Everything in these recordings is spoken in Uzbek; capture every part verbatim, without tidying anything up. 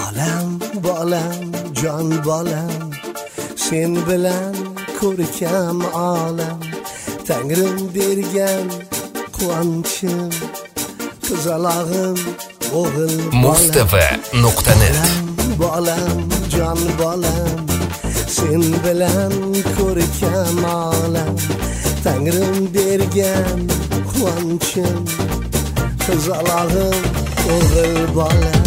bolam bolam jon bolam sen bilan ko'rkam olam Tangrim bergan quvonchim qizalog'im o'g'il mustafa nuqta net bolam jon bolam sen bilan ko'rkam olam Tangrim bergan quvonchim qizalog'im o'g'il bolam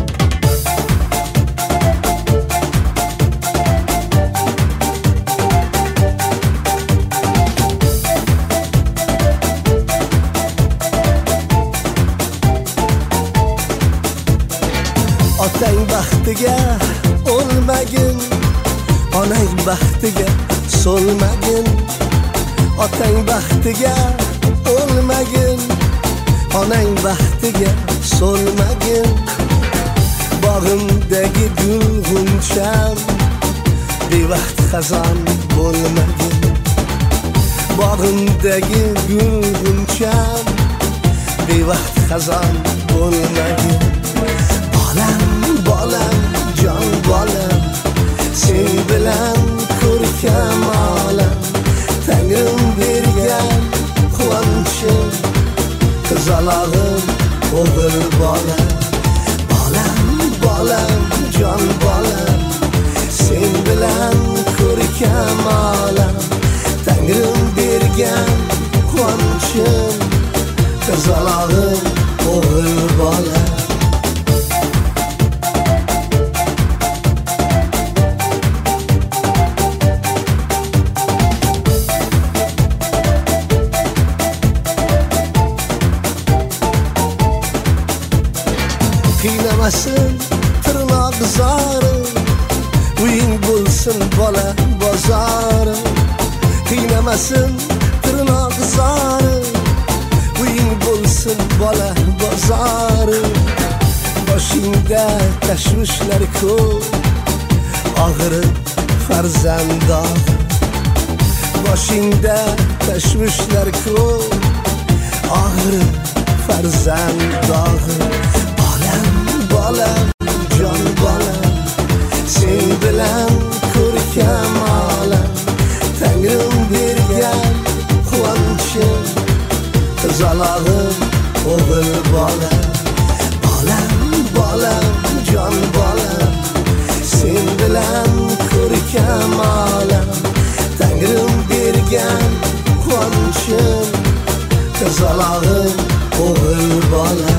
Otang baxtiga o'lmagin, onang baxtiga so'lmagin. Otang baxtiga o'lmagin, onang baxtiga so'lmagin. Bog'imdagi gul g'uncham bevaqt xazon bo'lmagin. Bog'imdagi gul g'uncham bevaqt xazon bo'lmagin. Bolam bolam jon bolam sen bilan ko'rkam olam Tangrim bergan quvonchim qizalog'im o'g'il bolam bolam bolam jon bolam sen bilan ko'rkam olam Tangrim bergan quvonchim qizalog'im o'g'il bolam Qiynamasın tırnak zarı Uying bo'lsin bola bozori Qiynamasın tırnak zarı Uying bo'lsin bola bozori Boshingda tashvishlar ko'p Og'iri farzandor Boshingda tashvishlar ko'p Og'iri farzandor bolam jon bolam sen bilan ko'rkam olam Tangrim bergan quvonchim qizalog'im o'g'il bolam bolam bolam jon bolam sen bilan ko'rkam olam Tangrim bergan quvonchim qizalog'im o'g'il bolam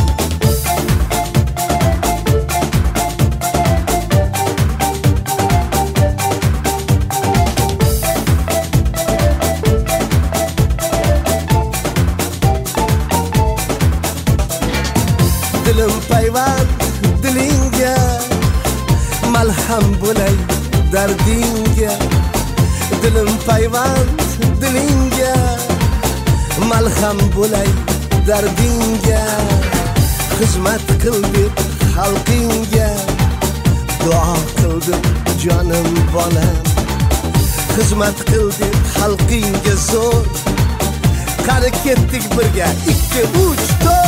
Dilim payvand dilingga malham bo'lay dardingga Dilim payvand dilingga malham bo'lay dardingga Xizmat qil deb xalqingga duo qildim jonim bolam Xizmat qil deb xalqingga zo'r Qani ketdik birga ikki uch to'rt